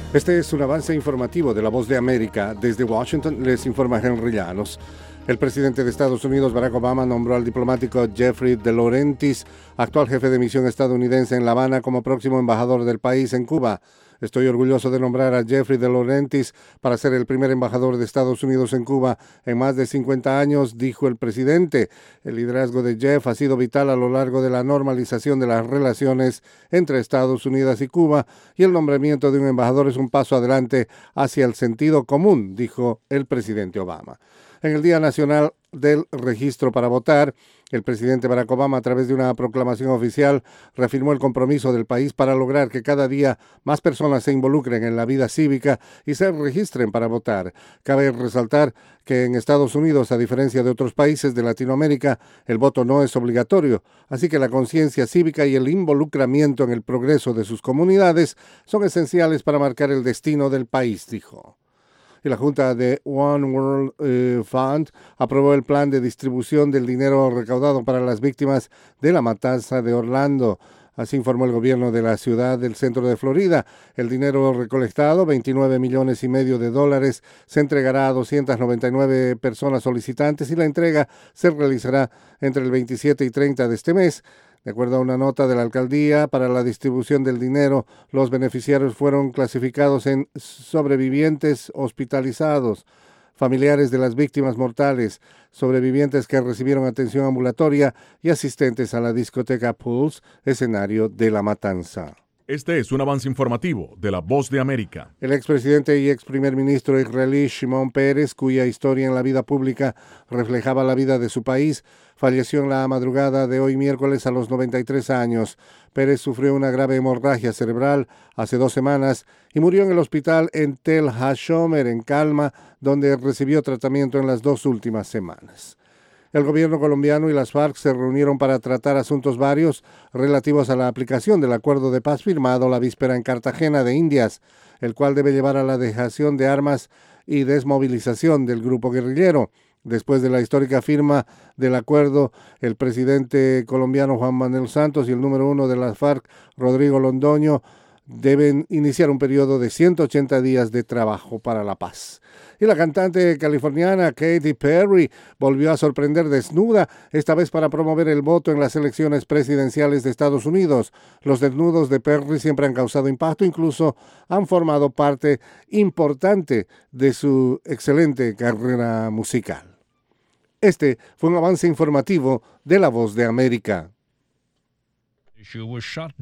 Este es un avance informativo de La Voz de América. Desde Washington les informa Henry Llanos. El presidente de Estados Unidos, Barack Obama, nombró al diplomático Jeffrey De Laurentiis, actual jefe de misión estadounidense en La Habana, como próximo embajador del país en Cuba. Estoy orgulloso de nombrar a Jeffrey De Laurentiis para ser el primer embajador de Estados Unidos en Cuba en más de 50 años, dijo el presidente. El liderazgo de Jeff ha sido vital a lo largo de la normalización de las relaciones entre Estados Unidos y Cuba, y el nombramiento de un embajador es un paso adelante hacia el sentido común, dijo el presidente Obama. En el Día Nacional del Registro para Votar, el presidente Barack Obama, a través de una proclamación oficial, reafirmó el compromiso del país para lograr que cada día más personas se involucren en la vida cívica y se registren para votar. Cabe resaltar que en Estados Unidos, a diferencia de otros países de Latinoamérica, el voto no es obligatorio, así que la conciencia cívica y el involucramiento en el progreso de sus comunidades son esenciales para marcar el destino del país, dijo. Y la Junta de One World Fund aprobó el plan de distribución del dinero recaudado para las víctimas de la matanza de Orlando. Así informó el gobierno de la ciudad del centro de Florida. El dinero recolectado, $29,5 millones, se entregará a 299 personas solicitantes y la entrega se realizará entre el 27 y 30 de este mes. De acuerdo a una nota de la alcaldía, para la distribución del dinero, los beneficiarios fueron clasificados en sobrevivientes hospitalizados, familiares de las víctimas mortales, sobrevivientes que recibieron atención ambulatoria y asistentes a la discoteca Pulse, escenario de la matanza. Este es un avance informativo de La Voz de América. El expresidente y ex primer ministro israelí Shimon Peres, cuya historia en la vida pública reflejaba la vida de su país, falleció en la madrugada de hoy miércoles a los 93 años. Peres sufrió una grave hemorragia cerebral hace 2 semanas y murió en el hospital en Tel HaShomer, en Calma, donde recibió tratamiento en las 2 últimas semanas. El gobierno colombiano y las FARC se reunieron para tratar asuntos varios relativos a la aplicación del acuerdo de paz firmado la víspera en Cartagena de Indias, el cual debe llevar a la dejación de armas y desmovilización del grupo guerrillero. Después de la histórica firma del acuerdo, el presidente colombiano Juan Manuel Santos y el número 1 de las FARC, Rodrigo Londoño, deben iniciar un periodo de 180 días de trabajo para la paz. Y la cantante californiana Katy Perry volvió a sorprender desnuda, esta vez para promover el voto en las elecciones presidenciales de Estados Unidos. Los desnudos de Perry siempre han causado impacto, incluso han formado parte importante de su excelente carrera musical. Este fue un avance informativo de La Voz de América.